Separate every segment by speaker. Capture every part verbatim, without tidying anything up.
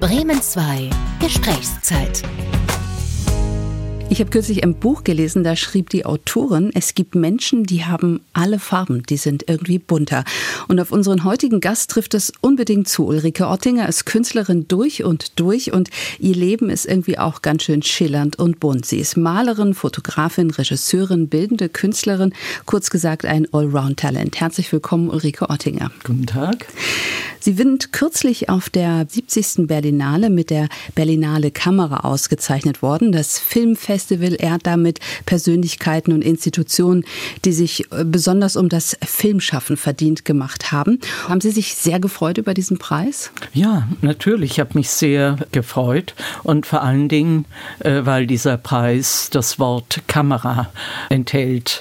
Speaker 1: Bremen zwei Gesprächszeit.
Speaker 2: Ich habe kürzlich ein Buch gelesen, da schrieb die Autorin, es gibt Menschen, die haben alle Farben, die sind irgendwie bunter. Und auf unseren heutigen Gast trifft es unbedingt zu. Ulrike Ottinger ist Künstlerin durch und durch und ihr Leben ist irgendwie auch ganz schön schillernd und bunt. Sie ist Malerin, Fotografin, Regisseurin, bildende Künstlerin, kurz gesagt ein Allround-Talent. Herzlich willkommen, Ulrike Ottinger.
Speaker 3: Guten Tag.
Speaker 2: Sie sind kürzlich auf der siebzigsten Berlinale mit der Berlinale Kamera ausgezeichnet worden. Das Filmfestival ehrt damit Persönlichkeiten und Institutionen, die sich besonders um das Filmschaffen verdient gemacht haben. Haben Sie sich sehr gefreut über diesen Preis?
Speaker 3: Ja, natürlich. Ich habe mich sehr gefreut und vor allen Dingen, äh, weil dieser Preis das Wort Kamera enthält.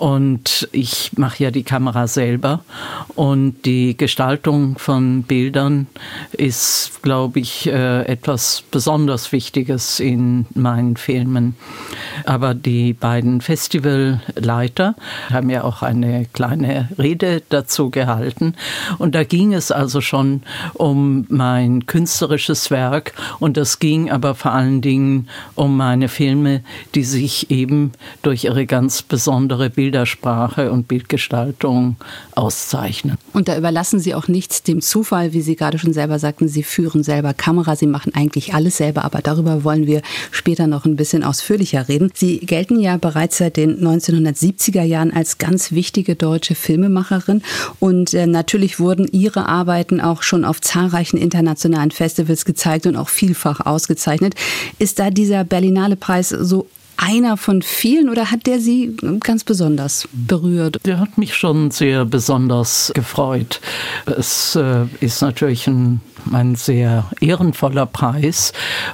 Speaker 3: Und ich mache ja die Kamera selber und die Gestaltung von Bildern ist, glaube ich, äh, etwas besonders Wichtiges in meinen Filmen. Aber die beiden Festivalleiter haben ja auch eine kleine Rede dazu gehalten. Und da ging es also schon um mein künstlerisches Werk. Und das ging aber vor allen Dingen um meine Filme, die sich eben durch ihre ganz besondere Bildersprache und Bildgestaltung auszeichnen.
Speaker 2: Und da überlassen Sie auch nichts dem Zufall, wie Sie gerade schon selber sagten. Sie führen selber Kamera, Sie machen eigentlich alles selber, aber darüber wollen wir später noch ein bisschen ausführlicher reden. Sie gelten ja bereits seit den neunzehnhundertsiebziger Jahren als ganz wichtige deutsche Filmemacherin und äh, natürlich wurden Ihre Arbeiten auch schon auf zahlreichen internationalen Festivals gezeigt und auch vielfach ausgezeichnet. Ist da dieser Berlinale Preis so einer von vielen oder hat der Sie ganz besonders berührt?
Speaker 3: Der hat mich schon sehr besonders gefreut. Es äh, ist natürlich ein, ein sehr ehrenvoller Preis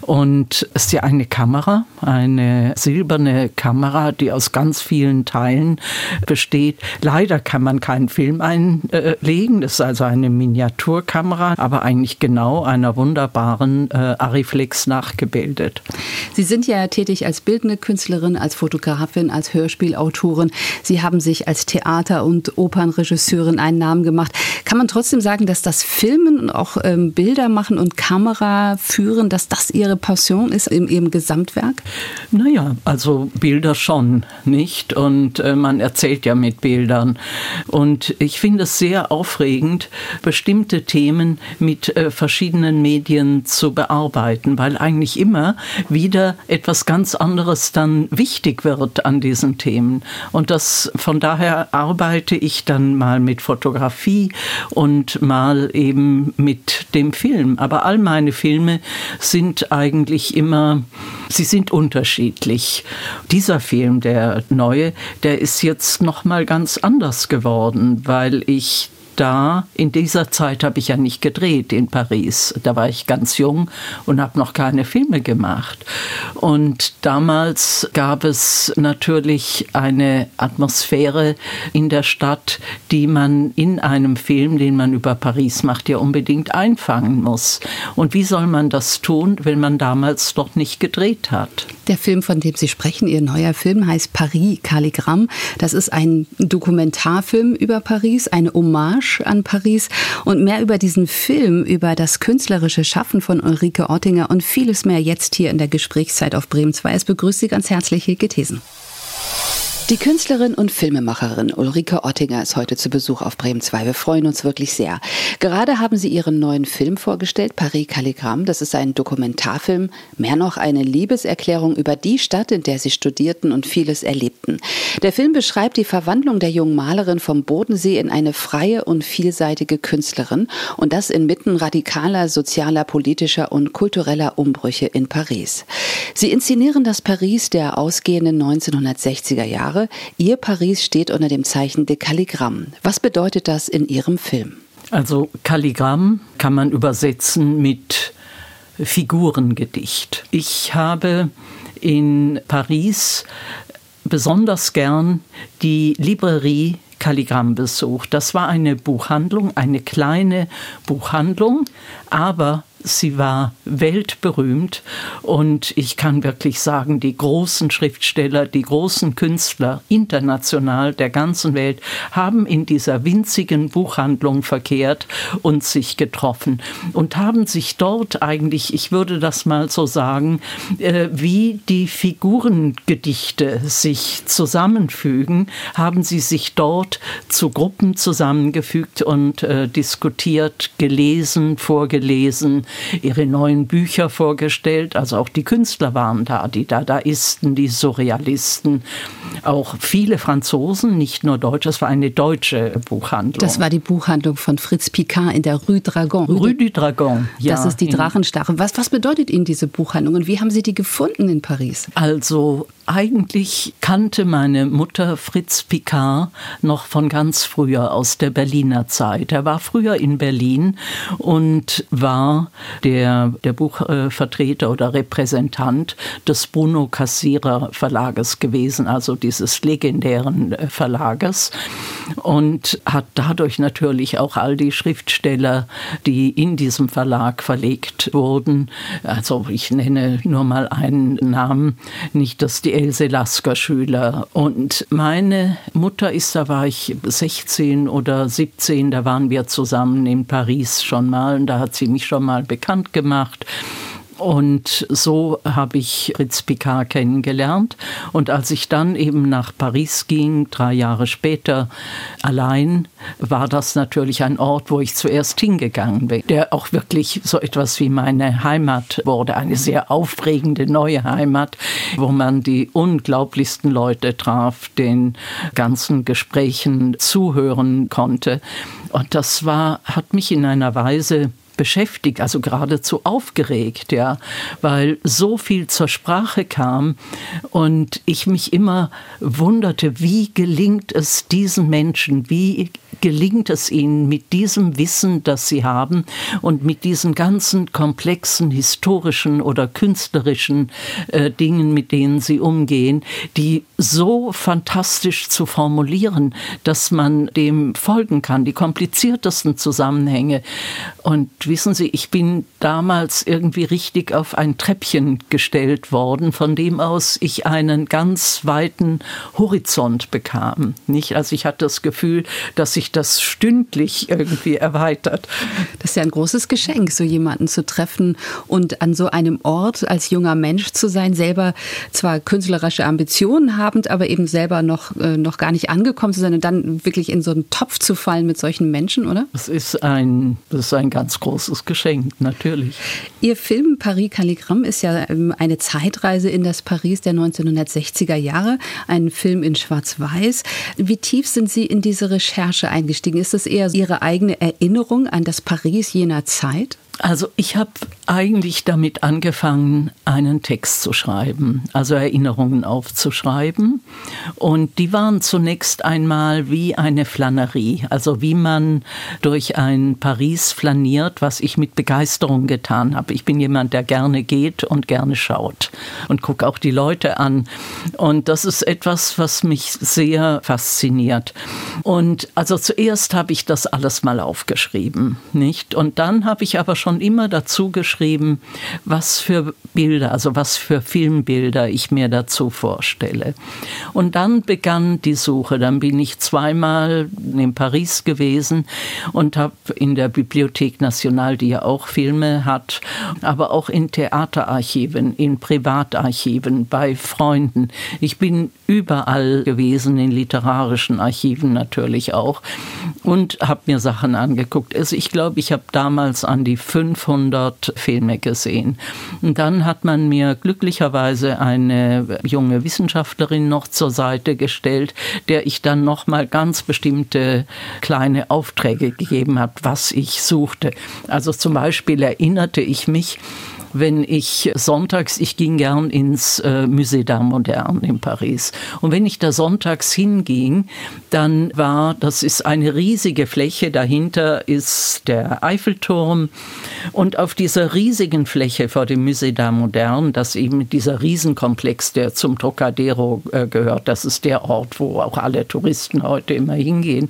Speaker 3: und es ist ja eine Kamera, eine silberne Kamera, die aus ganz vielen Teilen besteht. Leider kann man keinen Film einlegen, das ist also eine Miniaturkamera, aber eigentlich genau einer wunderbaren äh, Arriflex nachgebildet.
Speaker 2: Sie sind ja tätig als bildende Künstlerin, Künstlerin, als Fotografin, als Hörspielautorin. Sie haben sich als Theater- und Opernregisseurin einen Namen gemacht. Kann man trotzdem sagen, dass das Filmen und auch ähm, Bilder machen und Kamera führen, dass das Ihre Passion ist in Ihrem Gesamtwerk?
Speaker 3: Naja, also Bilder schon, nicht? Und äh, man erzählt ja mit Bildern. Und ich finde es sehr aufregend, bestimmte Themen mit äh, verschiedenen Medien zu bearbeiten, weil eigentlich immer wieder etwas ganz anderes dann wichtig wird an diesen Themen. Und das, von daher arbeite ich dann mal mit Fotografie und mal eben mit dem Film. Aber all meine Filme sind eigentlich immer, sie sind unterschiedlich. Dieser Film, der neue, der ist jetzt noch mal ganz anders geworden, weil ich Da, in dieser Zeit habe ich ja nicht gedreht in Paris. Da war ich ganz jung und habe noch keine Filme gemacht. Und damals gab es natürlich eine Atmosphäre in der Stadt, die man in einem Film, den man über Paris macht, ja unbedingt einfangen muss. Und wie soll man das tun, wenn man damals noch nicht gedreht hat?
Speaker 2: Der Film, von dem Sie sprechen, Ihr neuer Film, heißt Paris Calligramm. Das ist ein Dokumentarfilm über Paris, eine Hommage an Paris und mehr über diesen Film, über das künstlerische Schaffen von Ulrike Ottinger und vieles mehr jetzt hier in der Gesprächszeit auf Bremen zwei. Es begrüßt Sie ganz herzlich, Hilke Thesen. Die Künstlerin und Filmemacherin Ulrike Ottinger ist heute zu Besuch auf Bremen zwei. Wir freuen uns wirklich sehr. Gerade haben Sie Ihren neuen Film vorgestellt, Paris Calligramm. Das ist ein Dokumentarfilm, mehr noch eine Liebeserklärung über die Stadt, in der Sie studierten und vieles erlebten. Der Film beschreibt die Verwandlung der jungen Malerin vom Bodensee in eine freie und vielseitige Künstlerin und das inmitten radikaler sozialer, politischer und kultureller Umbrüche in Paris. Sie inszenieren das Paris der ausgehenden neunzehnhundertsechziger Jahre. Ihr Paris steht unter dem Zeichen de Calligramm. Was bedeutet das in Ihrem Film?
Speaker 3: Also Calligramm kann man übersetzen mit Figurengedicht. Ich habe in Paris besonders gern die Librairie Calligramm besucht. Das war eine Buchhandlung, eine kleine Buchhandlung, aber sie war weltberühmt und ich kann wirklich sagen, die großen Schriftsteller, die großen Künstler international der ganzen Welt haben in dieser winzigen Buchhandlung verkehrt und sich getroffen und haben sich dort eigentlich, ich würde das mal so sagen, äh, wie die Figurengedichte sich zusammenfügen, haben sie sich dort zu Gruppen zusammengefügt und äh, diskutiert, gelesen, vorgelesen, ihre neuen Bücher vorgestellt. Also auch die Künstler waren da, die Dadaisten, die Surrealisten, auch viele Franzosen, nicht nur Deutsche. Es war eine deutsche Buchhandlung.
Speaker 2: Das war die Buchhandlung von Fritz Picard in der Rue Dragon.
Speaker 3: Rue du Dragon, ja.
Speaker 2: Das ist die Drachenstache. Was, was bedeutet Ihnen diese Buchhandlung und wie haben Sie die gefunden in Paris?
Speaker 3: Also eigentlich kannte meine Mutter Fritz Picard noch von ganz früher aus der Berliner Zeit. Er war früher in Berlin und war der, der Buchvertreter oder Repräsentant des Bruno Cassirer Verlages gewesen, also dieses legendären Verlages, und hat dadurch natürlich auch all die Schriftsteller, die in diesem Verlag verlegt wurden, also ich nenne nur mal einen Namen, nicht, dass die Else Lasker Schüler. Und meine Mutter ist, da war ich sechzehn oder siebzehn, da waren wir zusammen in Paris schon mal und da hat sie mich schon mal bekannt gemacht. Und so habe ich Fritz Picard kennengelernt. Und als ich dann eben nach Paris ging, drei Jahre später allein, war das natürlich ein Ort, wo ich zuerst hingegangen bin, der auch wirklich so etwas wie meine Heimat wurde. Eine sehr aufregende neue Heimat, wo man die unglaublichsten Leute traf, den ganzen Gesprächen zuhören konnte. Und das war, hat mich in einer Weise beschäftigt, also geradezu aufgeregt, ja, weil so viel zur Sprache kam und ich mich immer wunderte, wie gelingt es diesen Menschen, wie gelingt es ihnen mit diesem Wissen, das sie haben und mit diesen ganzen komplexen historischen oder künstlerischen äh, Dingen, mit denen sie umgehen, die so fantastisch zu formulieren, dass man dem folgen kann, die kompliziertesten Zusammenhänge. Und wissen Sie, ich bin damals irgendwie richtig auf ein Treppchen gestellt worden, von dem aus ich einen ganz weiten Horizont bekam. Nicht? Also ich hatte das Gefühl, dass sich das stündlich irgendwie erweitert.
Speaker 2: Das ist ja ein großes Geschenk, so jemanden zu treffen und an so einem Ort als junger Mensch zu sein, selber zwar künstlerische Ambitionen habend, aber eben selber noch, äh, noch gar nicht angekommen zu sein und dann wirklich in so einen Topf zu fallen mit solchen Menschen, oder?
Speaker 3: Das ist ein, das ist ein ganz großes Geschenk, natürlich.
Speaker 2: Ihr Film Paris Calligramme ist ja eine Zeitreise in das Paris der neunzehnhundertsechziger Jahre, ein Film in Schwarz-Weiß. Wie tief sind Sie in diese Recherche eingestiegen? Ist das eher Ihre eigene Erinnerung an das Paris jener Zeit?
Speaker 3: Also ich habe eigentlich damit angefangen, einen Text zu schreiben, also Erinnerungen aufzuschreiben. Und die waren zunächst einmal wie eine Flanerie, also wie man durch ein Paris flaniert, was ich mit Begeisterung getan habe. Ich bin jemand, der gerne geht und gerne schaut und gucke auch die Leute an. Und das ist etwas, was mich sehr fasziniert. Und also zuerst habe ich das alles mal aufgeschrieben, nicht? Und dann habe ich aber schon schon immer dazu geschrieben, was für Bilder, also was für Filmbilder ich mir dazu vorstelle. Und dann begann die Suche. Dann bin ich zweimal in Paris gewesen und habe in der Bibliothèque Nationale, die ja auch Filme hat, aber auch in Theaterarchiven, in Privatarchiven, bei Freunden. Ich bin überall gewesen, in literarischen Archiven natürlich auch, und habe mir Sachen angeguckt. Also ich glaube, ich habe damals an die fünfhundert Filme gesehen. Und dann hat man mir glücklicherweise eine junge Wissenschaftlerin noch zur Seite gestellt, der ich dann noch mal ganz bestimmte kleine Aufträge gegeben habe, was ich suchte. Also zum Beispiel erinnerte ich mich, wenn ich sonntags, ich ging gern ins äh, Musée d'Art Moderne in Paris. Und wenn ich da sonntags hinging, dann war, das ist eine riesige Fläche, dahinter ist der Eiffelturm. Und auf dieser riesigen Fläche vor dem Musée d'Art Moderne, das eben dieser Riesenkomplex, der zum Trocadero äh, gehört, das ist der Ort, wo auch alle Touristen heute immer hingehen,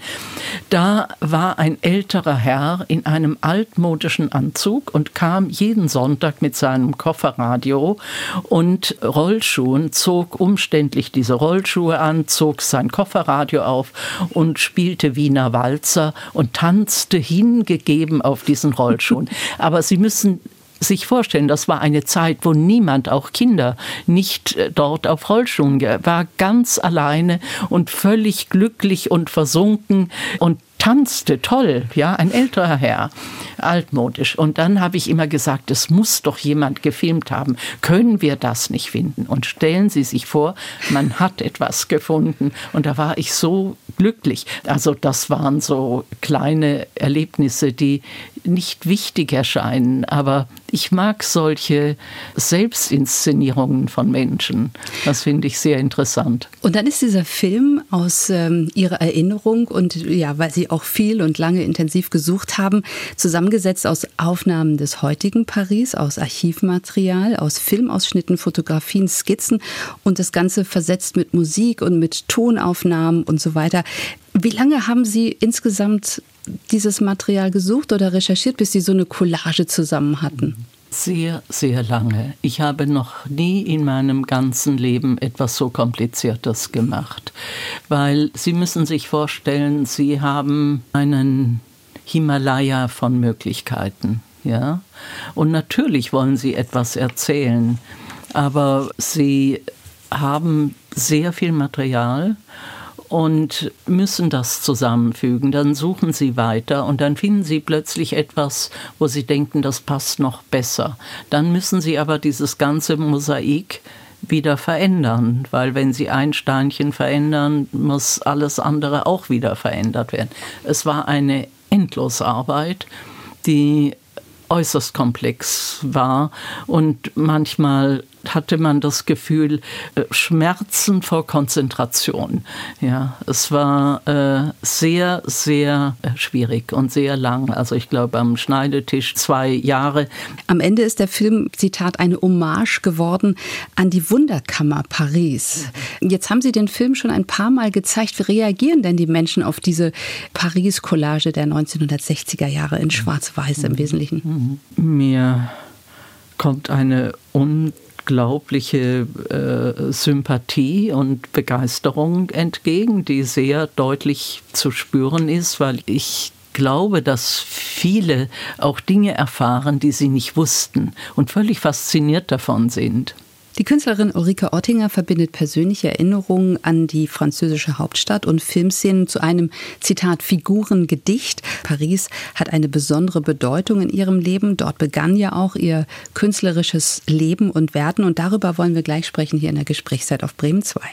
Speaker 3: da war ein älterer Herr in einem altmodischen Anzug und kam jeden Sonntag mit seinem Kofferradio und Rollschuhen, zog umständlich diese Rollschuhe an, zog sein Kofferradio auf und spielte Wiener Walzer und tanzte hingegeben auf diesen Rollschuhen. Aber Sie müssen sich vorstellen, das war eine Zeit, wo niemand, auch Kinder, nicht dort auf Rollschuhen war, ganz alleine und völlig glücklich und versunken und tanzte toll, ja, ein älterer Herr, altmodisch. Und dann habe ich immer gesagt, es muss doch jemand gefilmt haben. Können wir das nicht finden? Und stellen Sie sich vor, man hat etwas gefunden. Und da war ich so glücklich. Also das waren so kleine Erlebnisse, die nicht wichtig erscheinen, aber ich mag solche Selbstinszenierungen von Menschen. Das finde ich sehr interessant.
Speaker 2: Und dann ist dieser Film aus ähm, Ihrer Erinnerung und ja, weil Sie auch viel und lange intensiv gesucht haben, zusammengesetzt aus Aufnahmen des heutigen Paris, aus Archivmaterial, aus Filmausschnitten, Fotografien, Skizzen und das Ganze versetzt mit Musik und mit Tonaufnahmen und so weiter. Wie lange haben Sie insgesamt dieses Material gesucht oder recherchiert, bis Sie so eine Collage zusammen hatten?
Speaker 3: Sehr, sehr lange. Ich habe noch nie in meinem ganzen Leben etwas so Kompliziertes gemacht, weil Sie müssen sich vorstellen, Sie haben einen Himalaya von Möglichkeiten, ja? Und natürlich wollen Sie etwas erzählen, aber Sie haben sehr viel Material und müssen das zusammenfügen. Dann suchen Sie weiter und dann finden Sie plötzlich etwas, wo Sie denken, das passt noch besser. Dann müssen Sie aber dieses ganze Mosaik wieder verändern, weil wenn Sie ein Steinchen verändern, muss alles andere auch wieder verändert werden. Es war eine Endlosarbeit, die äußerst komplex war und manchmal hatte man das Gefühl, Schmerzen vor Konzentration. Ja, es war äh, sehr, sehr schwierig und sehr lang. Also ich glaube am Schneidetisch zwei Jahre.
Speaker 2: Am Ende ist der Film, Zitat, eine Hommage geworden an die Wunderkammer Paris. Jetzt haben Sie den Film schon ein paar Mal gezeigt. Wie reagieren denn die Menschen auf diese Paris-Collage der neunzehnhundertsechziger Jahre in Schwarz-Weiß im Wesentlichen?
Speaker 3: Mir kommt eine un unglaubliche äh, Sympathie und Begeisterung entgegen, die sehr deutlich zu spüren ist, weil ich glaube, dass viele auch Dinge erfahren, die sie nicht wussten und völlig fasziniert davon sind.
Speaker 2: Die Künstlerin Ulrike Ottinger verbindet persönliche Erinnerungen an die französische Hauptstadt und Filmszenen zu einem, Zitat, Figurengedicht. Paris hat eine besondere Bedeutung in ihrem Leben. Dort begann ja auch ihr künstlerisches Leben und Werden. Und darüber wollen wir gleich sprechen hier in der Gesprächszeit auf Bremen zwei.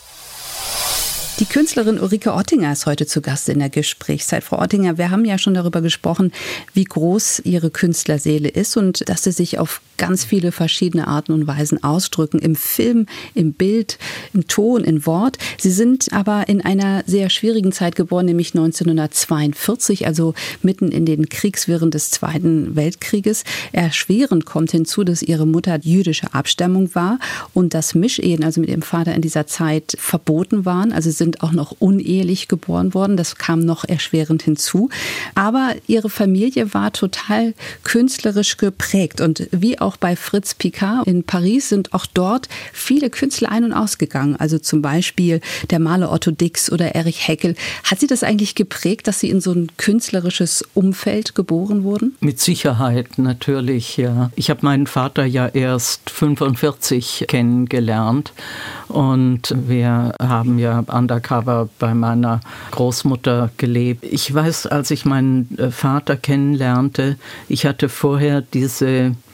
Speaker 2: Die Künstlerin Ulrike Ottinger ist heute zu Gast in der Gesprächszeit. Frau Ottinger, wir haben ja schon darüber gesprochen, wie groß Ihre Künstlerseele ist und dass Sie sich auf ganz viele verschiedene Arten und Weisen ausdrücken. Im Film, im Bild, im Ton, im Wort. Sie sind aber in einer sehr schwierigen Zeit geboren, nämlich neunzehnhundertzweiundvierzig, also mitten in den Kriegswirren des Zweiten Weltkrieges. Erschwerend kommt hinzu, dass Ihre Mutter jüdischer Abstammung war und dass Mischehen, also mit Ihrem Vater in dieser Zeit, verboten waren. Also sind auch noch unehelich geboren worden. Das kam noch erschwerend hinzu. Aber Ihre Familie war total künstlerisch geprägt. Und wie auch bei Fritz Picard in Paris sind auch dort viele Künstler ein- und ausgegangen. Also zum Beispiel der Maler Otto Dix oder Erich Heckel. Hat Sie das eigentlich geprägt, dass Sie in so ein künstlerisches Umfeld geboren wurden?
Speaker 3: Mit Sicherheit, natürlich, ja. Ich habe meinen Vater ja erst fünfundvierzig kennengelernt und wir haben ja undercover bei meiner Großmutter gelebt. Ich weiß, als ich meinen Vater kennenlernte, ich hatte vorher diese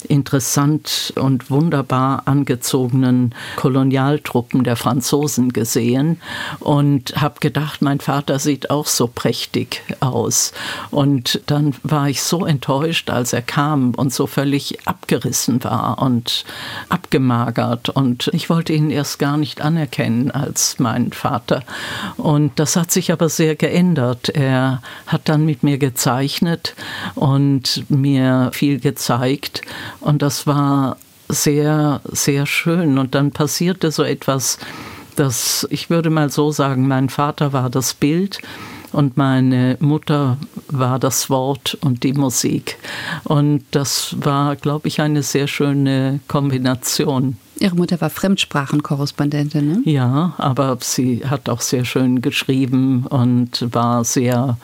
Speaker 3: interessant und wunderbar angezogenen Kolonialtruppen der Franzosen gesehen und habe gedacht, mein Vater sieht auch so prächtig aus. Und dann war ich so enttäuscht, als er kam und so völlig abgerissen war und abgemagert. Und ich wollte ihn erst gar nicht anerkennen als meinen Vater. Und das hat sich aber sehr geändert. Er hat dann mit mir gezeichnet und mir viel gezeigt. Und das war sehr, sehr schön. Und dann passierte so etwas, dass, ich würde mal so sagen, mein Vater war das Bild und meine Mutter war das Wort und die Musik. Und das war, glaube ich, eine sehr schöne Kombination.
Speaker 2: Ihre Mutter war Fremdsprachenkorrespondentin, ne?
Speaker 3: Ja, aber sie hat auch sehr schön geschrieben und war sehr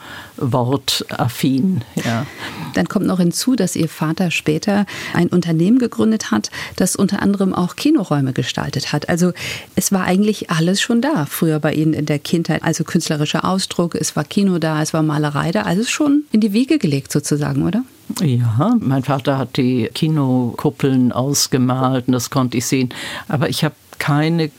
Speaker 3: wortaffin. Ja.
Speaker 2: Dann kommt noch hinzu, dass Ihr Vater später ein Unternehmen gegründet hat, das unter anderem auch Kinoräume gestaltet hat. Also es war eigentlich alles schon da, früher bei Ihnen in der Kindheit. Also künstlerischer Ausdruck, es war Kino da, es war Malerei da, alles schon in die Wiege gelegt sozusagen, oder?
Speaker 3: Ja, mein Vater hat die Kinokuppeln ausgemalt und das konnte ich sehen. Aber ich habe keine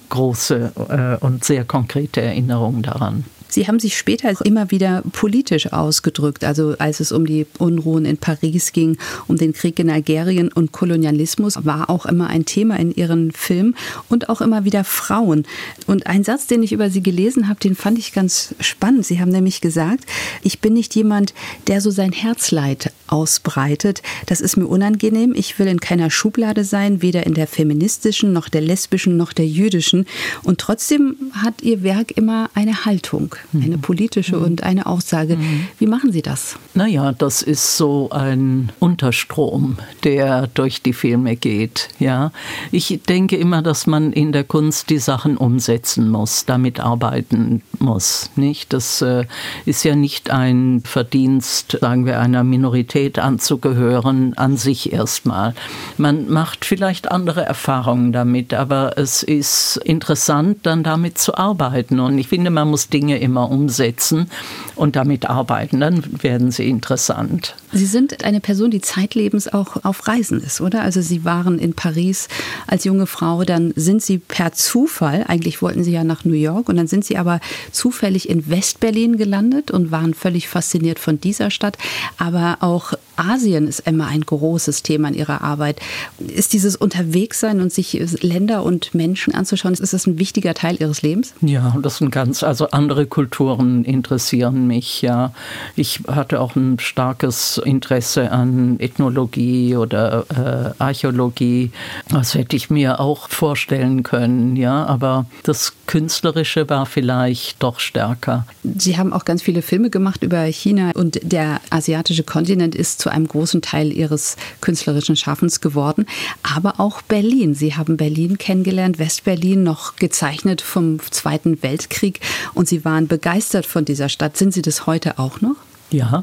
Speaker 3: große äh, und sehr konkrete Erinnerung daran.
Speaker 2: Sie haben sich später immer wieder politisch ausgedrückt, also als es um die Unruhen in Paris ging, um den Krieg in Algerien und Kolonialismus, war auch immer ein Thema in Ihren Filmen und auch immer wieder Frauen. Und ein Satz, den ich über Sie gelesen habe, den fand ich ganz spannend. Sie haben nämlich gesagt, ich bin nicht jemand, der so sein Herzleid ausbreitet. Das ist mir unangenehm. Ich will in keiner Schublade sein, weder in der feministischen, noch der lesbischen, noch der jüdischen. Und trotzdem hat Ihr Werk immer eine Haltung. Eine politische mhm. und eine Aussage. Mhm. Wie machen Sie das?
Speaker 3: Naja, das ist so ein Unterstrom, der durch die Filme geht. Ja, ich denke immer, dass man in der Kunst die Sachen umsetzen muss, damit arbeiten muss. Nicht? Das äh, ist ja nicht ein Verdienst, sagen wir, einer Minorität anzugehören, an sich erstmal. Man macht vielleicht andere Erfahrungen damit, aber es ist interessant, dann damit zu arbeiten. Und ich finde, man muss Dinge immer umsetzen und damit arbeiten, dann werden sie interessant.
Speaker 2: Sie sind eine Person, die zeitlebens auch auf Reisen ist, oder? Also Sie waren in Paris als junge Frau, dann sind Sie per Zufall, eigentlich wollten Sie ja nach New York, und dann sind Sie aber zufällig in West-Berlin gelandet und waren völlig fasziniert von dieser Stadt. Aber auch Asien ist immer ein großes Thema in Ihrer Arbeit. Ist dieses Unterwegssein und sich Länder und Menschen anzuschauen, ist das ein wichtiger Teil Ihres Lebens?
Speaker 3: Ja, das sind ganz, also andere Kulturen interessieren mich, ja. Ich hatte auch ein starkes Interesse an Ethnologie oder äh, Archäologie. Das hätte ich mir auch vorstellen können, ja. Aber das Künstlerische war vielleicht doch stärker.
Speaker 2: Sie haben auch ganz viele Filme gemacht über China und der asiatische Kontinent ist zu einem großen Teil Ihres künstlerischen Schaffens geworden. Aber auch Berlin. Sie haben Berlin kennengelernt, West-Berlin, noch gezeichnet vom Zweiten Weltkrieg. Und Sie waren begeistert von dieser Stadt. Sind Sie das heute auch noch?
Speaker 3: Ja.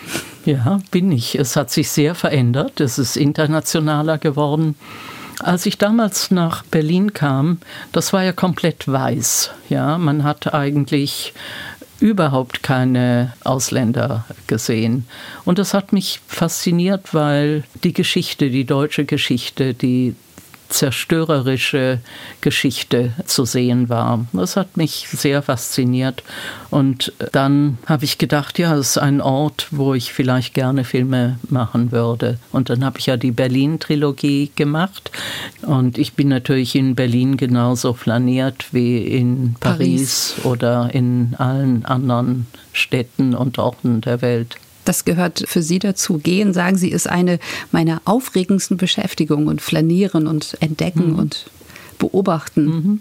Speaker 3: Ja, bin ich. Es hat sich sehr verändert. Es ist internationaler geworden. Als ich damals nach Berlin kam, das war ja komplett weiß. Ja, man hat eigentlich überhaupt keine Ausländer gesehen. Und das hat mich fasziniert, weil die Geschichte, die deutsche Geschichte, die zerstörerische Geschichte zu sehen war. Das hat mich sehr fasziniert. Und dann habe ich gedacht, ja, es ist ein Ort, wo ich vielleicht gerne Filme machen würde. Und dann habe ich ja die Berlin-Trilogie gemacht. Und ich bin natürlich in Berlin genauso flaniert wie in Paris, Paris. Oder in allen anderen Städten und Orten der Welt.
Speaker 2: Das gehört für Sie dazu. Gehen, sagen Sie, ist eine meiner aufregendsten Beschäftigungen und Flanieren und Entdecken mhm. und Beobachten. Mhm.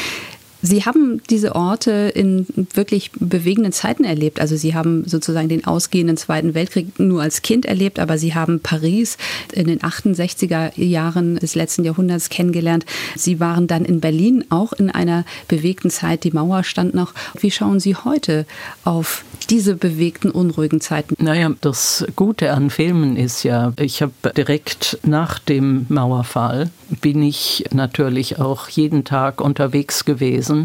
Speaker 2: Sie haben diese Orte in wirklich bewegenden Zeiten erlebt. Also Sie haben sozusagen den ausgehenden Zweiten Weltkrieg nur als Kind erlebt, aber Sie haben Paris in den achtundsechziger Jahren des letzten Jahrhunderts kennengelernt. Sie waren dann in Berlin auch in einer bewegten Zeit. Die Mauer stand noch. Wie schauen Sie heute auf diese bewegten, unruhigen Zeiten?
Speaker 3: Naja, das Gute an Filmen ist ja, ich habe direkt nach dem Mauerfall bin ich natürlich auch jeden Tag unterwegs gewesen gelesen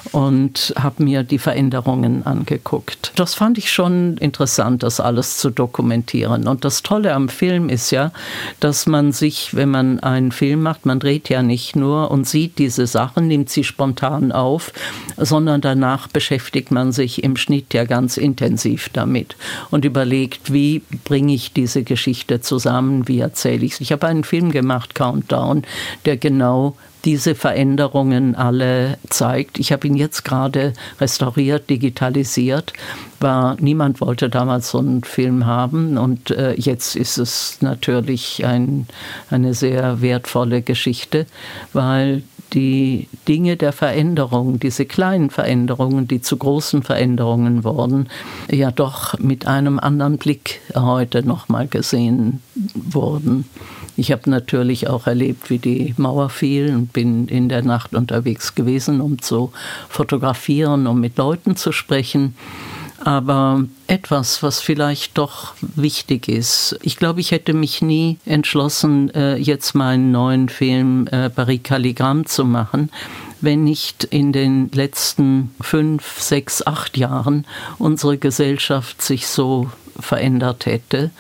Speaker 3: und habe mir die Veränderungen angeguckt. Das fand ich schon interessant, das alles zu dokumentieren. Und das Tolle am Film ist ja, dass man sich, wenn man einen Film macht, man dreht ja nicht nur und sieht diese Sachen, nimmt sie spontan auf, sondern danach beschäftigt man sich im Schnitt ja ganz intensiv damit und überlegt, wie bringe ich diese Geschichte zusammen, wie erzähle ich es. Ich habe einen Film gemacht, Countdown, der genau diese Veränderungen alle zeigt. Ich habe ihn jetzt gerade restauriert, digitalisiert. War, niemand wollte damals so einen Film haben und äh, jetzt ist es natürlich ein, eine sehr wertvolle Geschichte, weil die Dinge der Veränderung, diese kleinen Veränderungen, die zu großen Veränderungen wurden, ja doch mit einem anderen Blick heute nochmal gesehen wurden. Ich habe natürlich auch erlebt, wie die Mauer fiel und bin in der Nacht unterwegs gewesen, um zu fotografieren, um mit Leuten zu sprechen. Aber etwas, was vielleicht doch wichtig ist. Ich glaube, ich hätte mich nie entschlossen, jetzt meinen neuen Film Paris Calligramme zu machen, wenn nicht in den letzten fünf, sechs, acht Jahren unsere Gesellschaft sich so verändert hätte.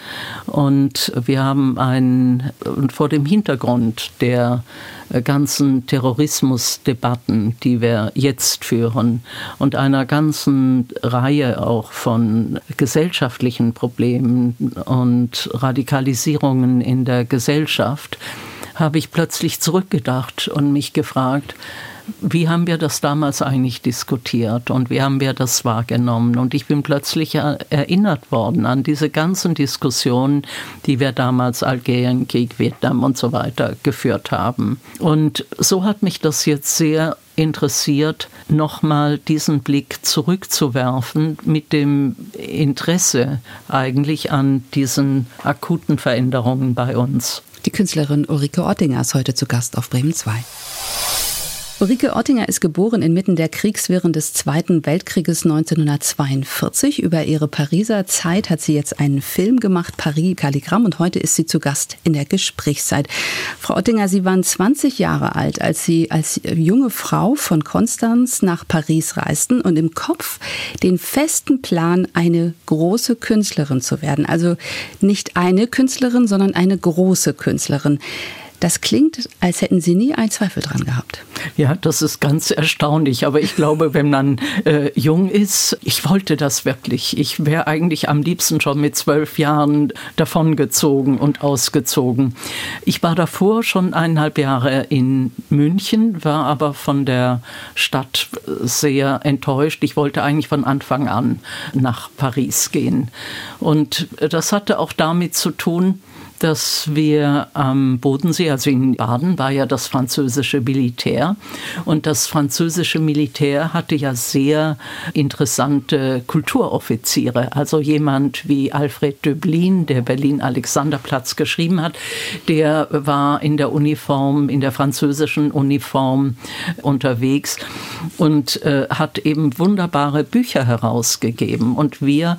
Speaker 3: Und wir haben einen, vor dem Hintergrund der ganzen Terrorismusdebatten, die wir jetzt führen und einer ganzen Reihe auch von gesellschaftlichen Problemen und Radikalisierungen in der Gesellschaft, habe ich plötzlich zurückgedacht und mich gefragt, wie haben wir das damals eigentlich diskutiert und wie haben wir das wahrgenommen? Und ich bin plötzlich erinnert worden an diese ganzen Diskussionen, die wir damals Algerienkrieg, Vietnam und so weiter geführt haben. Und so hat mich das jetzt sehr interessiert, nochmal diesen Blick zurückzuwerfen mit dem Interesse eigentlich an diesen akuten Veränderungen bei uns.
Speaker 2: Die Künstlerin Ulrike Ottinger ist heute zu Gast auf Bremen zwei. Ulrike Ottinger ist geboren inmitten der Kriegswirren des Zweiten Weltkrieges neunzehnhundertzweiundvierzig. Über ihre Pariser Zeit hat sie jetzt einen Film gemacht, Paris Calligramme, und heute ist sie zu Gast in der Gesprächszeit. Frau Ottinger, Sie waren zwanzig Jahre alt, als Sie als junge Frau von Konstanz nach Paris reisten und im Kopf den festen Plan, eine große Künstlerin zu werden. Also nicht eine Künstlerin, sondern eine große Künstlerin. Das klingt, als hätten Sie nie einen Zweifel dran gehabt.
Speaker 3: Ja, das ist ganz erstaunlich. Aber ich glaube, wenn man äh, jung ist, ich wollte das wirklich. Ich wäre eigentlich am liebsten schon mit zwölf Jahren davongezogen und ausgezogen. Ich war davor schon eineinhalb Jahre in München, war aber von der Stadt sehr enttäuscht. Ich wollte eigentlich von Anfang an nach Paris gehen. Und das hatte auch damit zu tun, dass wir am Bodensee, also in Baden, war ja das französische Militär. Und das französische Militär hatte ja sehr interessante Kulturoffiziere. Also jemand wie Alfred Döblin, der Berlin-Alexanderplatz geschrieben hat, der war in der Uniform, in der französischen Uniform unterwegs und äh, hat eben wunderbare Bücher herausgegeben. Und wir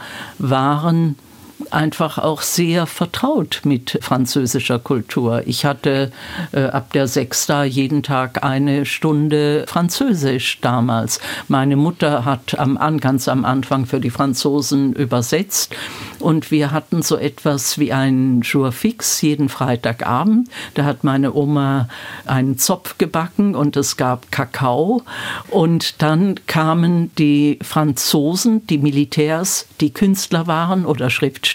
Speaker 3: waren einfach auch sehr vertraut mit französischer Kultur. Ich hatte äh, ab der Sechster jeden Tag eine Stunde Französisch damals. Meine Mutter hat am, ganz am Anfang für die Franzosen übersetzt und wir hatten so etwas wie einen Jour fix jeden Freitagabend. Da hat meine Oma einen Zopf gebacken und es gab Kakao und dann kamen die Franzosen, die Militärs, die Künstler waren oder Schriftsteller,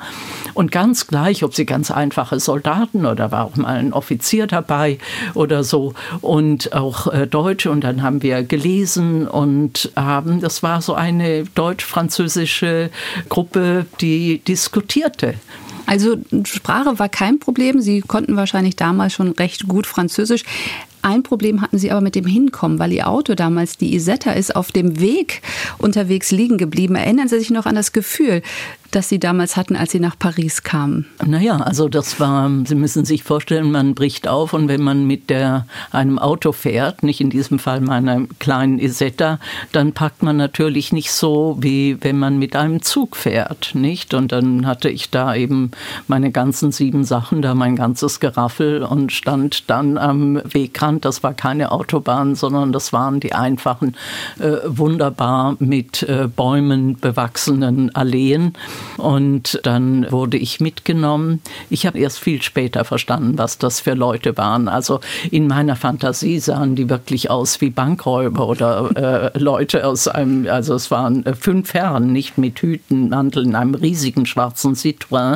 Speaker 3: und ganz gleich, ob sie ganz einfache Soldaten oder war auch mal ein Offizier dabei oder so und auch äh, Deutsche, und dann haben wir gelesen und haben, das war so eine deutsch-französische Gruppe, die diskutierte.
Speaker 2: Also Sprache war kein Problem. Sie konnten wahrscheinlich damals schon recht gut Französisch. Ein Problem hatten Sie aber mit dem Hinkommen, weil Ihr Auto damals, die Isetta, ist auf dem Weg unterwegs liegen geblieben. Erinnern Sie sich noch an das Gefühl, das Sie damals hatten, als Sie nach Paris kamen?
Speaker 3: Naja, also das war, Sie müssen sich vorstellen, man bricht auf und wenn man mit der, einem Auto fährt, nicht in diesem Fall meiner kleinen Isetta, dann packt man natürlich nicht so, wie wenn man mit einem Zug fährt, nicht? Und dann hatte ich da eben meine ganzen sieben Sachen, da mein ganzes Geraffel und stand dann am Wegrand Land, das war keine Autobahn, sondern das waren die einfachen, äh, wunderbar mit äh, Bäumen bewachsenen Alleen. Und dann wurde ich mitgenommen. Ich habe erst viel später verstanden, was das für Leute waren. Also in meiner Fantasie sahen die wirklich aus wie Bankräuber oder äh, Leute aus einem, also es waren äh, fünf Herren, nicht mit Hüten, Manteln, in einem riesigen schwarzen Citroën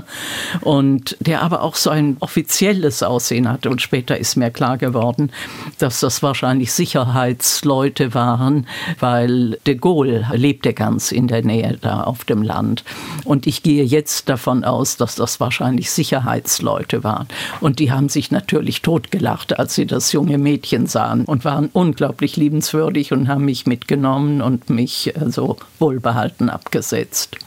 Speaker 3: und der aber auch so ein offizielles Aussehen hatte. Und später ist mir klar geworden, dass das wahrscheinlich Sicherheitsleute waren, weil de Gaulle lebte ganz in der Nähe da auf dem Land. Und ich gehe jetzt davon aus, dass das wahrscheinlich Sicherheitsleute waren. Und die haben sich natürlich totgelacht, als sie das junge Mädchen sahen und waren unglaublich liebenswürdig und haben mich mitgenommen und mich so wohlbehalten abgesetzt.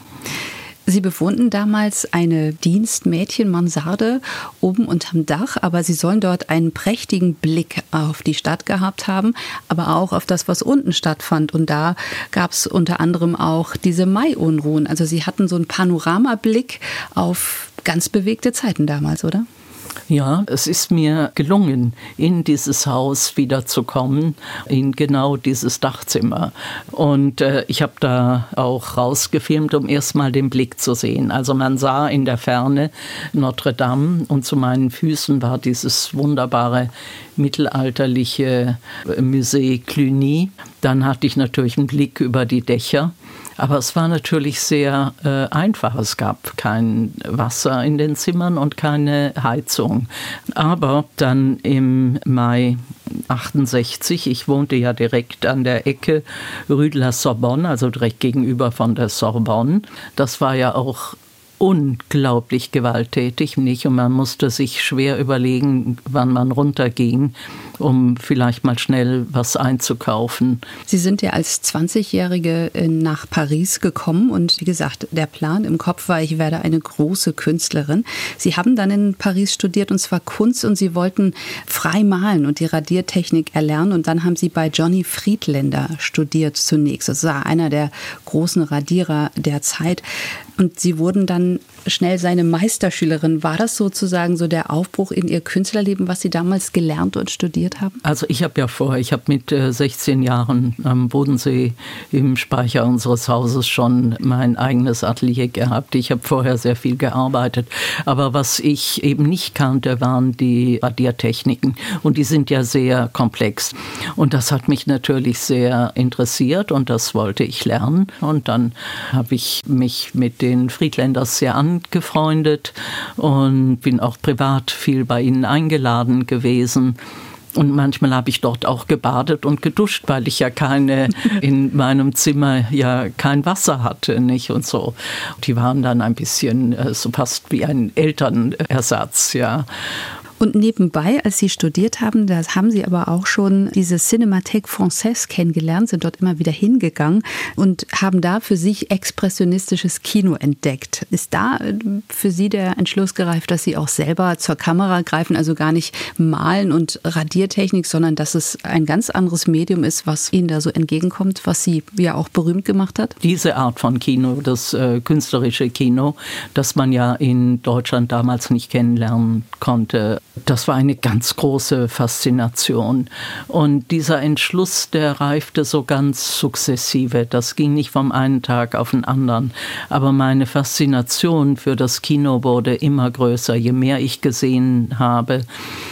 Speaker 2: Sie bewohnten damals eine Dienstmädchen-Mansarde oben unterm Dach, aber Sie sollen dort einen prächtigen Blick auf die Stadt gehabt haben, aber auch auf das, was unten stattfand. Und da gab es unter anderem auch diese Mai-Unruhen. Also Sie hatten so einen Panoramablick auf ganz bewegte Zeiten damals, oder?
Speaker 3: Ja, es ist mir gelungen, in dieses Haus wiederzukommen, in genau dieses Dachzimmer. Und äh, ich habe da auch rausgefilmt, um erstmal den Blick zu sehen. Also man sah in der Ferne Notre Dame und zu meinen Füßen war dieses wunderbare mittelalterliche Musée Cluny. Dann hatte ich natürlich einen Blick über die Dächer. Aber es war natürlich sehr äh, einfach. Es gab kein Wasser in den Zimmern und keine Heizung. Aber dann im Mai achtundsechzig, ich wohnte ja direkt an der Ecke Rue de la Sorbonne, also direkt gegenüber von der Sorbonne. Das war ja auch unglaublich gewalttätig, nicht? Und man musste sich schwer überlegen, wann man runterging, um vielleicht mal schnell was einzukaufen.
Speaker 2: Sie sind ja als zwanzigjährige nach Paris gekommen und wie gesagt, der Plan im Kopf war, ich werde eine große Künstlerin. Sie haben dann in Paris studiert und zwar Kunst und Sie wollten frei malen und die Radiertechnik erlernen und dann haben Sie bei Johnny Friedländer studiert zunächst. Das war einer der großen Radierer der Zeit. Und Sie wurden dann schnell seine Meisterschülerin. War das sozusagen so der Aufbruch in Ihr Künstlerleben, was Sie damals gelernt und studiert haben?
Speaker 3: Also ich habe ja vorher, ich habe mit äh, sechzehn Jahren am Bodensee im Speicher unseres Hauses schon mein eigenes Atelier gehabt. Ich habe vorher sehr viel gearbeitet. Aber was ich eben nicht kannte, waren die Radiertechniken. Und die sind ja sehr komplex. Und das hat mich natürlich sehr interessiert und das wollte ich lernen. Und dann habe ich mich mit den Friedländers sehr angefreundet und bin auch privat viel bei ihnen eingeladen gewesen. Und manchmal habe ich dort auch gebadet und geduscht, weil ich ja keine, in meinem Zimmer ja kein Wasser hatte, nicht? Und so. Die waren dann ein bisschen so fast wie ein Elternersatz, ja.
Speaker 2: Und nebenbei, als Sie studiert haben, da haben Sie aber auch schon diese Cinémathèque Française kennengelernt, sind dort immer wieder hingegangen und haben da für sich expressionistisches Kino entdeckt. Ist da für Sie der Entschluss gereift, dass Sie auch selber zur Kamera greifen, also gar nicht malen und Radiertechnik, sondern dass es ein ganz anderes Medium ist, was Ihnen da so entgegenkommt, was Sie ja auch berühmt gemacht hat?
Speaker 3: Diese Art von Kino, das äh, künstlerische Kino, das man ja in Deutschland damals nicht kennenlernen konnte, das war eine ganz große Faszination. Und dieser Entschluss, der reifte so ganz sukzessive. Das ging nicht vom einen Tag auf den anderen. Aber meine Faszination für das Kino wurde immer größer, je mehr ich gesehen habe.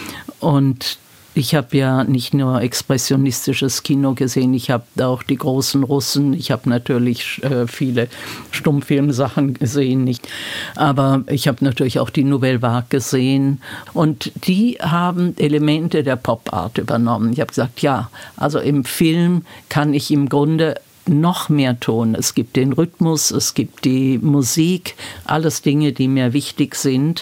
Speaker 3: Und ich habe ja nicht nur expressionistisches Kino gesehen, ich habe auch die großen Russen, ich habe natürlich äh, viele Stummfilmsachen gesehen, nicht. Aber ich habe natürlich auch die Nouvelle Vague gesehen und die haben Elemente der Pop-Art übernommen. Ich habe gesagt, ja, also im Film kann ich im Grunde noch mehr tun. Es gibt den Rhythmus, es gibt die Musik, alles Dinge, die mir wichtig sind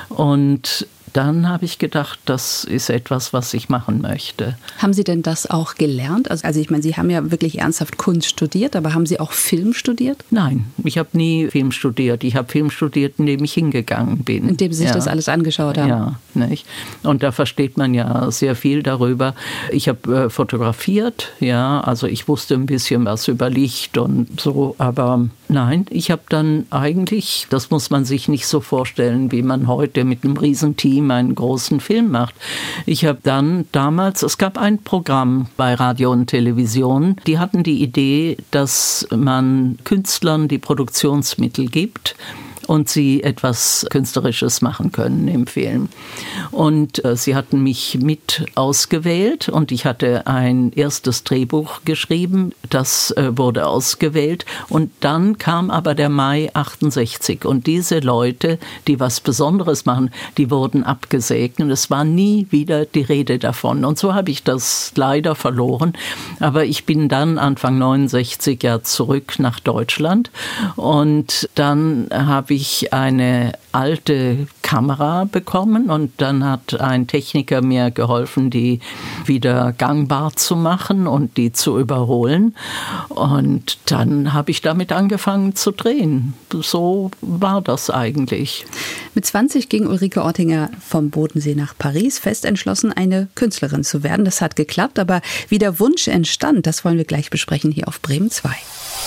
Speaker 3: und dann habe ich gedacht, das ist etwas, was ich machen möchte.
Speaker 2: Haben Sie denn das auch gelernt? Also ich meine, Sie haben ja wirklich ernsthaft Kunst studiert, aber haben Sie auch Film studiert?
Speaker 3: Nein, ich habe nie Film studiert. Ich habe Film studiert, indem ich hingegangen bin.
Speaker 2: Indem Sie sich ja. das alles angeschaut haben?
Speaker 3: Ja, nicht? Und da versteht man ja sehr viel darüber. Ich habe äh, fotografiert, ja, also ich wusste ein bisschen was über Licht und so, aber nein, ich habe dann eigentlich, das muss man sich nicht so vorstellen, wie man heute mit einem Riesenteam Team einen großen Film macht. Ich habe dann damals, es gab ein Programm bei Radio und Television, die hatten die Idee, dass man Künstlern die Produktionsmittel gibt und sie etwas Künstlerisches machen können im Film. Und äh, sie hatten mich mit ausgewählt und ich hatte ein erstes Drehbuch geschrieben, das äh, wurde ausgewählt und dann kam aber der Mai achtundsechzig und diese Leute, die was Besonderes machen, die wurden abgesägt und es war nie wieder die Rede davon und so habe ich das leider verloren, aber ich bin dann Anfang neunundsechzig ja zurück nach Deutschland und dann habe ich eine alte Kamera bekommen und dann hat ein Techniker mir geholfen, die wieder gangbar zu machen und die zu überholen. Und dann habe ich damit angefangen zu drehen. So war das eigentlich.
Speaker 2: Mit zwanzig ging Ulrike Ortinger vom Bodensee nach Paris, fest entschlossen, eine Künstlerin zu werden. Das hat geklappt, aber wie der Wunsch entstand, das wollen wir gleich besprechen hier auf Bremen zwei.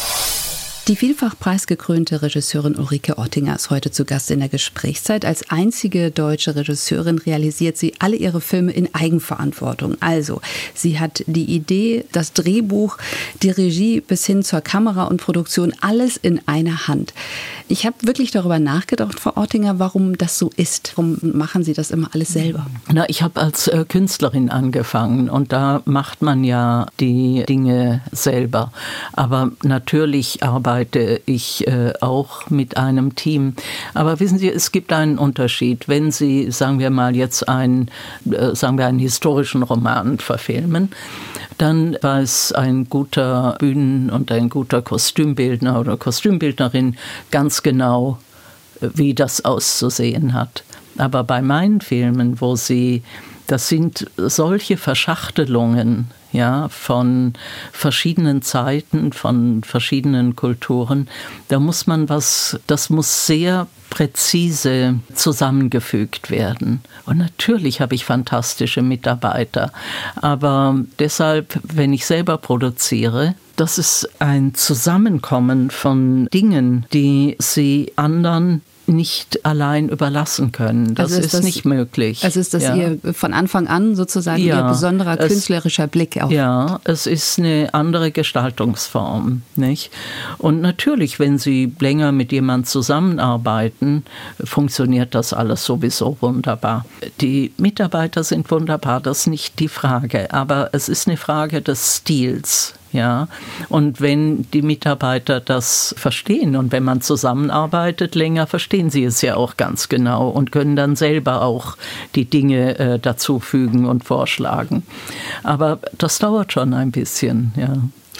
Speaker 2: Die vielfach preisgekrönte Regisseurin Ulrike Ortinger ist heute zu Gast in der Gesprächszeit. Als einzige deutsche Regisseurin realisiert sie alle ihre Filme in Eigenverantwortung. Also, sie hat die Idee, das Drehbuch, die Regie bis hin zur Kamera und Produktion, alles in einer Hand. Ich habe wirklich darüber nachgedacht, Frau Ortinger, warum das so ist. Warum machen Sie das immer alles selber?
Speaker 3: Na, ich habe als äh, Künstlerin angefangen und da macht man ja die Dinge selber. Aber natürlich arbeite ich äh, auch mit einem Team. Aber wissen Sie, es gibt einen Unterschied. Wenn Sie, sagen wir mal, jetzt einen, äh, sagen wir einen historischen Roman verfilmen, dann weiß ein guter Bühnen- und ein guter Kostümbildner oder Kostümbildnerin ganz genau, wie das auszusehen hat. Aber bei meinen Filmen, wo sie, das sind solche Verschachtelungen, ja, von verschiedenen Zeiten, von verschiedenen Kulturen, da muss man was, das muss sehr präzise zusammengefügt werden. Und natürlich habe ich fantastische Mitarbeiter, aber deshalb, wenn ich selber produziere, das ist ein Zusammenkommen von Dingen, die sie anderen nicht allein überlassen können. Das also ist, ist das, nicht möglich.
Speaker 2: Also ist das ja. Ihr von Anfang an sozusagen ja, Ihr besonderer es, künstlerischer Blick auf?
Speaker 3: Ja, es ist eine andere Gestaltungsform, nicht? Und natürlich, wenn Sie länger mit jemandem zusammenarbeiten, funktioniert das alles sowieso wunderbar. Die Mitarbeiter sind wunderbar, das ist nicht die Frage. Aber es ist eine Frage des Stils. Ja, und wenn die Mitarbeiter das verstehen und wenn man zusammenarbeitet länger, verstehen sie es ja auch ganz genau und können dann selber auch die Dinge äh, dazufügen und vorschlagen. Aber das dauert schon ein bisschen, ja.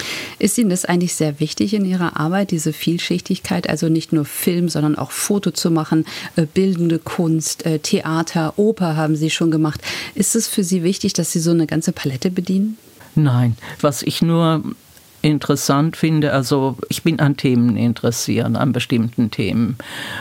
Speaker 2: Ist Ihnen das eigentlich sehr wichtig in Ihrer Arbeit, diese Vielschichtigkeit, also nicht nur Film, sondern auch Foto zu machen, äh, bildende Kunst, äh, Theater, Oper haben Sie schon gemacht. Ist es für Sie wichtig, dass Sie so eine ganze Palette bedienen?
Speaker 3: Nein, was ich nur interessant finde, also ich bin an Themen interessiert, an bestimmten Themen.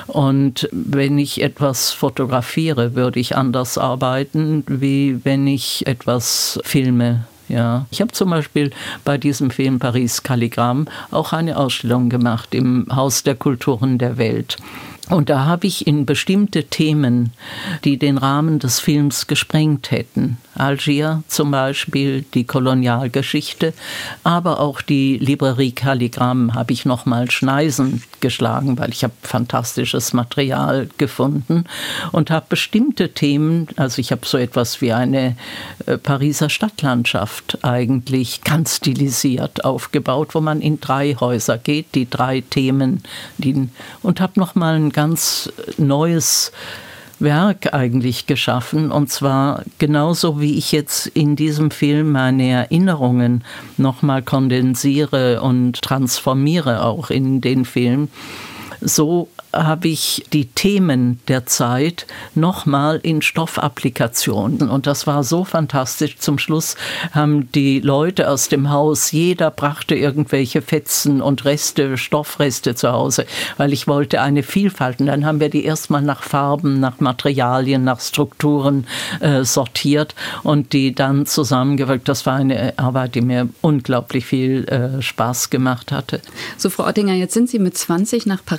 Speaker 3: Und wenn ich etwas fotografiere, würde ich anders arbeiten, wie wenn ich etwas filme. Ja. Ich habe zum Beispiel bei diesem Film Paris Kalligramm auch eine Ausstellung gemacht im Haus der Kulturen der Welt. Und da habe ich in bestimmte Themen, die den Rahmen des Films gesprengt hätten, Algier zum Beispiel, die Kolonialgeschichte, aber auch die Librairie Kalligramm habe ich nochmal Schneisen geschlagen, weil ich habe fantastisches Material gefunden und habe bestimmte Themen, also ich habe so etwas wie eine äh, Pariser Stadtlandschaft eigentlich ganz stilisiert aufgebaut, wo man in drei Häuser geht, die drei Themen, die, und habe nochmal ein ganz neues Werk eigentlich geschaffen, und zwar genauso wie ich jetzt in diesem Film meine Erinnerungen nochmal kondensiere und transformiere auch in den Film. So habe ich die Themen der Zeit nochmal in Stoffapplikationen. Und das war so fantastisch. Zum Schluss haben die Leute aus dem Haus, jeder brachte irgendwelche Fetzen und Reste, Stoffreste zu Hause, weil ich wollte eine Vielfalt. Und dann haben wir die erstmal nach Farben, nach Materialien, nach Strukturen äh, sortiert und die dann zusammengewirkt. Das war eine Arbeit, die mir unglaublich viel äh, Spaß gemacht hatte.
Speaker 2: So, Frau Ortinger, jetzt sind Sie mit zwanzig nach Paris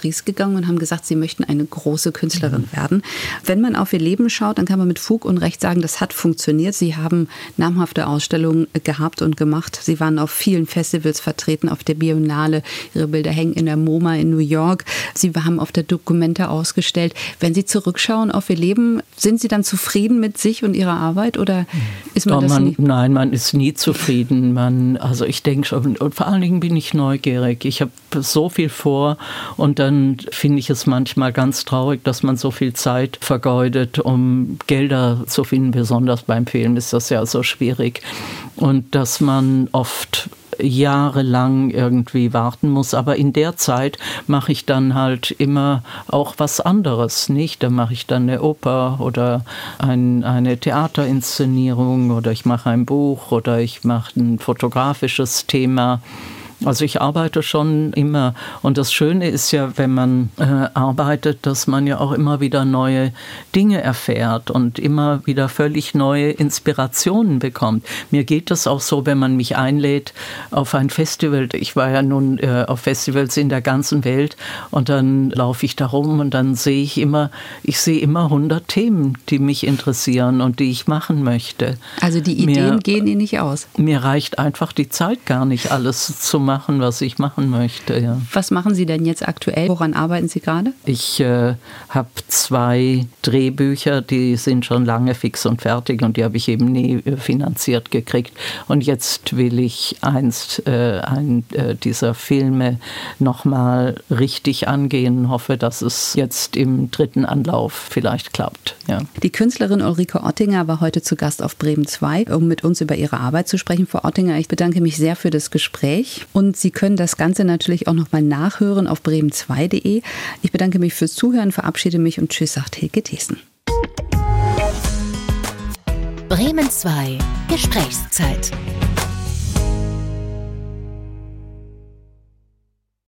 Speaker 2: Paris gegangen und haben gesagt, sie möchten eine große Künstlerin mhm. werden. Wenn man auf ihr Leben schaut, dann kann man mit Fug und Recht sagen, das hat funktioniert. Sie haben namhafte Ausstellungen gehabt und gemacht. Sie waren auf vielen Festivals vertreten, auf der Biennale. Ihre Bilder hängen in der MoMA in New York. Sie haben auf der Documenta ausgestellt. Wenn Sie zurückschauen auf ihr Leben, sind Sie dann zufrieden mit sich und Ihrer Arbeit oder ist man
Speaker 3: oh,
Speaker 2: das
Speaker 3: man,
Speaker 2: nie?
Speaker 3: Nein, man ist nie zufrieden. Man, also ich denke schon, und vor allen Dingen bin ich neugierig. Ich habe so viel vor und dann finde ich es manchmal ganz traurig, dass man so viel Zeit vergeudet, um Gelder zu finden. Besonders beim Film ist das ja so schwierig. Und dass man oft jahrelang irgendwie warten muss. Aber in der Zeit mache ich dann halt immer auch was anderes, nicht? Da mache ich dann eine Oper oder ein, eine Theaterinszenierung oder ich mache ein Buch oder ich mache ein fotografisches Thema. Also ich arbeite schon immer und das Schöne ist ja, wenn man äh, arbeitet, dass man ja auch immer wieder neue Dinge erfährt und immer wieder völlig neue Inspirationen bekommt. Mir geht das auch so, wenn man mich einlädt auf ein Festival. Ich war ja nun äh, auf Festivals in der ganzen Welt und dann laufe ich da rum und dann sehe ich immer, ich sehe immer hundert Themen, die mich interessieren und die ich machen möchte.
Speaker 2: Also die Ideen mir, gehen Ihnen nicht aus?
Speaker 3: Mir reicht einfach die Zeit gar nicht, alles zu machen. machen, was ich machen möchte. Ja.
Speaker 2: Was machen Sie denn jetzt aktuell? Woran arbeiten Sie gerade?
Speaker 3: Ich äh, habe zwei Drehbücher, die sind schon lange fix und fertig und die habe ich eben nie äh, finanziert gekriegt. Und jetzt will ich eins äh, ein, äh, dieser Filme nochmal richtig angehen und hoffe, dass es jetzt im dritten Anlauf vielleicht klappt. Ja.
Speaker 2: Die Künstlerin Ulrike Ottinger war heute zu Gast auf Bremen zwei, um mit uns über ihre Arbeit zu sprechen. Frau Ottinger, ich bedanke mich sehr für das Gespräch. Und Sie können das Ganze natürlich auch nochmal nachhören auf bremen zwei punkt de. Ich bedanke mich fürs Zuhören, verabschiede mich und tschüss, sagt Hilke Thesen.
Speaker 1: Bremen zwei Gesprächszeit.